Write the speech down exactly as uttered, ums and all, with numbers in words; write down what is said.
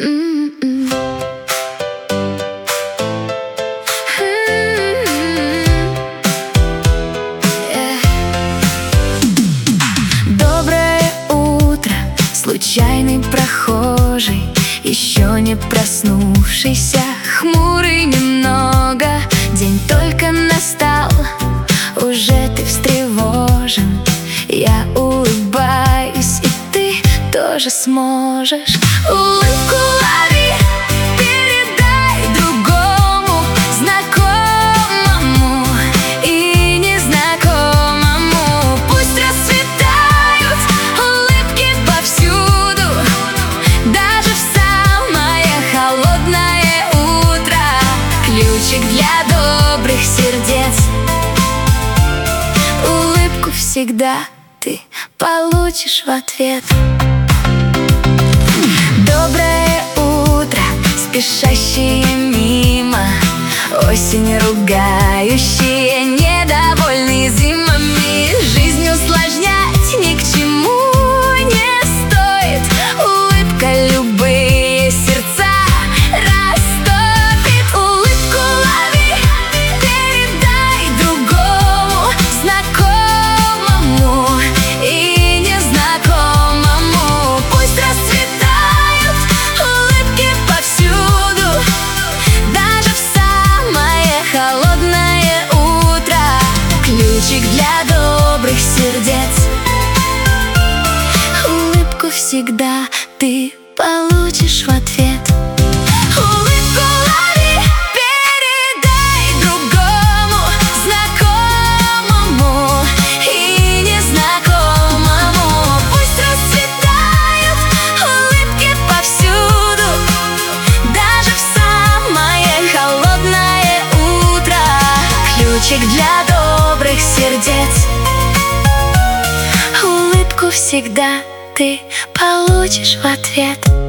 Доброе утро, случайный прохожий, еще не проснувшийся, хмурый немного. День только настал, уже ты встревожен. Я улыбаюсь, и ты тоже сможешь. Улыбку лови, передай другому, знакомому и незнакомому. Пусть расцветают улыбки повсюду, даже в самое холодное утро. Ключик для добрых сердец. Улыбку всегда ты получишь в ответ. Доброе утро, спешащие мимо, осень ругающие, недовольные зимами. Жизнь усложнять ни к чему не стоит. Улыбка любые сердца растопит. Улыбку лови, передай другому, знакомому и незнакомому. Пусть расцветают улыбки повсюду, даже в самое холодное утро. Ключик для добрых сердец. Улыбку всегда ты получишь в ответ. Улыбку лови, передай другому, знакомому и незнакомому. Пусть расцветают улыбки повсюду, даже в самое холодное утро. Ключик для добрых сердец. Улыбку всегда ты получишь в ответ.